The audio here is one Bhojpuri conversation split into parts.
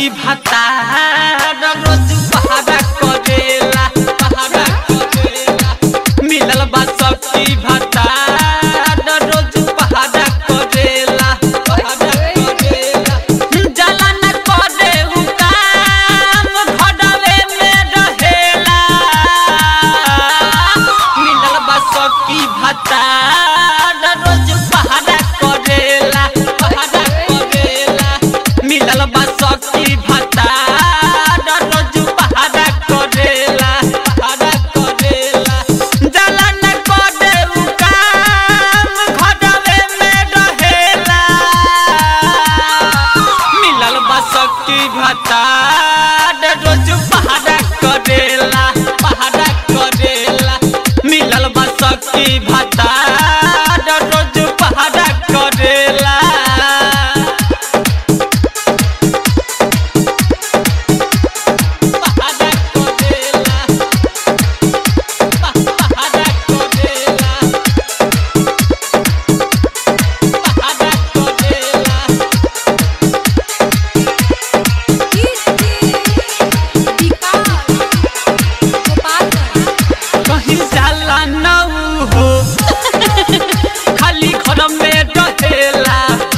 सखी भाता रोज पहाड़ा करेला मिलल बा सखी भाता रोज पहाड़ा करेला जला न करे उ काम घरवे में रहेला मिलल बा सखी भाता रोज पहाड़ा करेला मिलल बा सखी भाता रोज पहाड़ा करेला जला न करे उ काम घरवे में रहेला मिलल बा सखी भाता रोज पहाड़ा करेला मिलल बा सखी भाता रोज पहाड़ा करेला कहीं जाला न हो खाली घर में रहेला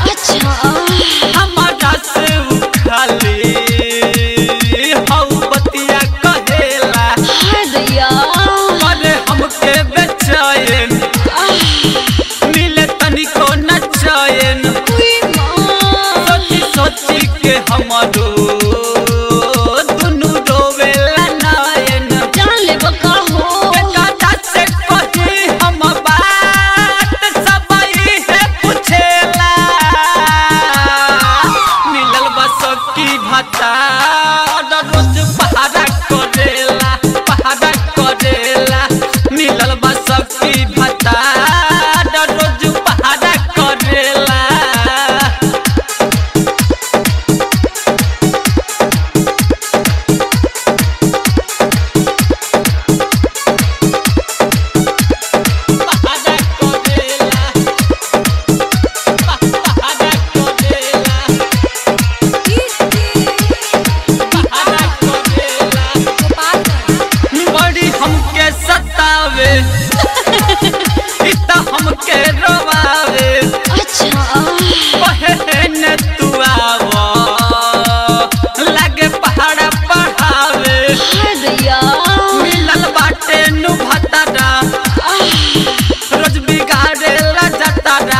हमारा से उ खाली हऊ बतिया कहेला अरे हमके बेचैन मिले तनिको न चैन सोची सोची के हमरो दुनु रोवेला नयन बेटा से कही हम बात सब इहे पूछेला मिलल बा सखी भाता रोज पहाड़ा करेला मिलल बा सखी भाता रोज पहाड़ा करेला बड़ी हमके सतावे इतना हमके रोवावे बहन तू आवो लगे पहाड़ा पढ़ावे मिलल बाटे नु भतारा रोज बिगाड़ेला जतारा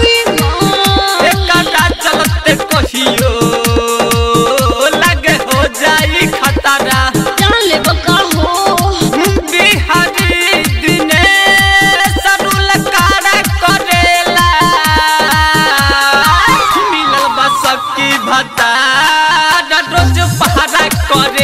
एकटा चलते कहियो लगे हो जाई खतरा बिहारी दिने सरुल काड़ा करेला मिलल बा सखी भाता रोज पहाड़ा करे